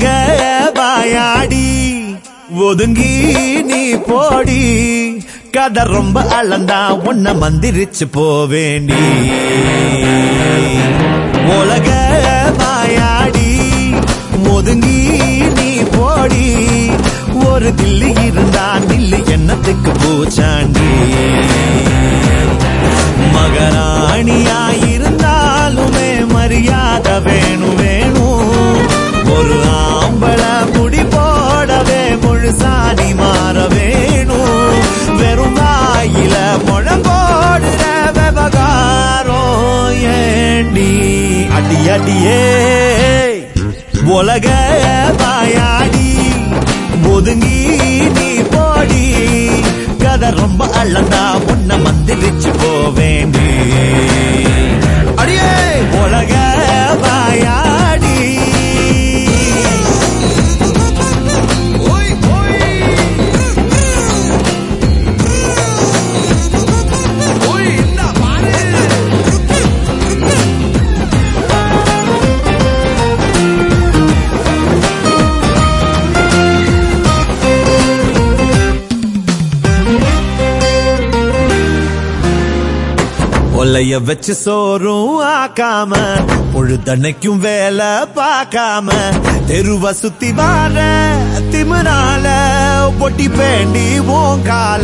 வாயாடி ஒதுங்கி நீ போடி கதை ரொம்ப அளந்தா உன்ன மந்திரிச்சு போவேண்டி உலக வாயாடி ஒதுங்கி நீ போடி ஒரு தில்லி இருந்தா நில்லு என்னத்துக்கு பூச்சாண்டி மகராணியாயிருந்தாலுமே மரியாதை வேணும் வேணும் ஒரு ஆம்பள முடி போடவே முழுசாணி மாற வேணும் வெறும் வாயில முழங்கோடுற விவகாரம் ஏண்டி அடி அடியே உலக வாயாடி ஒதுங்கி நீ போடி கதை ரொம்ப அளந்தா உன்ன மந்திரிச்சு போவேண்டி அடியே உலக வாயாடி கொல்லைய வச்சு சோறும் ஆக்காம பொழுதன்னைக்கும் வேலை பார்க்காம தெருவ சுத்தி வார திமிரால பொட்டி பேண்டி ஓங்கால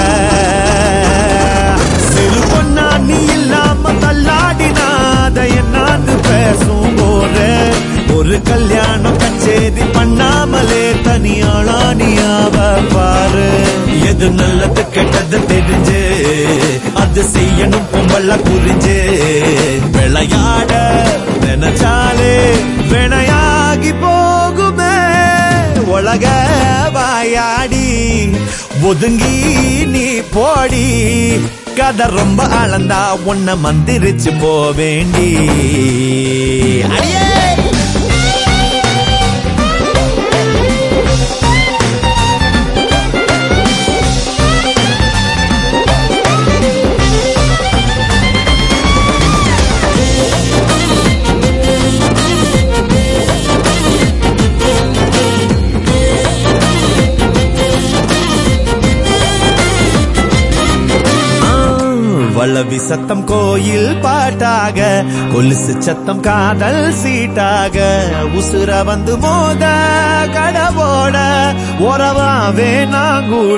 சிறு பொண்ணா நீ இல்லாம தள்ளாடினாத என்னான்னு பேசும் போற ஒரு கல்யாணம் கச்சேரி பண்ணாமலே தனியாளா நீயாவ பாரு எது நல்லது கெட்டது தெரிஞ்சு அது செய்யணும் பொம்பள புரிஞ்சு விளையாட நினைச்சாலே வினையாகி போகுமே உலக வாயாடி ஒதுங்கி நீ போடி கதை ரொம்ப அளந்தா உன்ன மந்திரிச்சு போவேண்டி அடியே வளவி சத்தம் கோயில் பாட்டாக கொலுசு சத்தம் காதல் சீட்டாக உசுர வந்து மோத கடவோட உறவாவே நான் கூட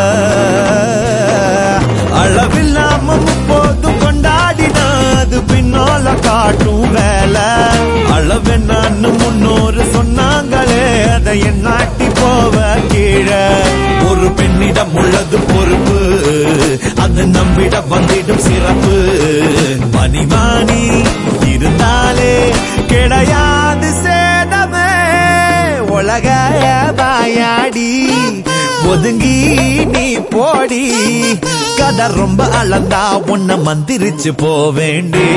அளவில்லாம முப்போதும் கொண்டாடினது பின்னால காட்டும் வேலை அளவென்னு முன்னோரு சொன்னாங்களே அதை என்னாட்டி போவ கீழே ஒரு பெண்ணிடம் உள்ளது பொறுப்பு அது நம்பிட வந்திடும் சிறப்பு மணிமானி இருந்தாலே கிடையாது சேதமே உலக வாயாடி ஒதுங்கி நீ போடி கதை ரொம்ப அளந்தா உன்ன மந்திரிச்சு போவேண்டி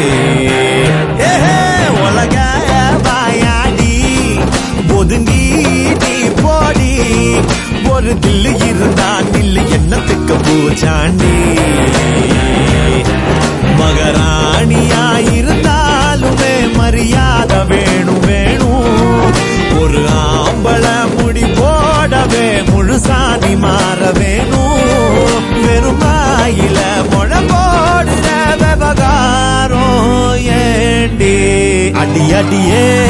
உலக வாயாடி ஒதுங்கி நீ போடி ஒரு தில்லு இருந்தா நில்லு என்னத்துக்கு பூச்சாண்டி மகராணியாயிருந்தாலுமே மரியாதை வேணும் வேணும் ஒரு ஆம்பள முடி போடவே முழுசாணி மாற வேணும் வெறும் வாயில முழங்கோடுற விவகாரம் ஏண்டி அடி அடியே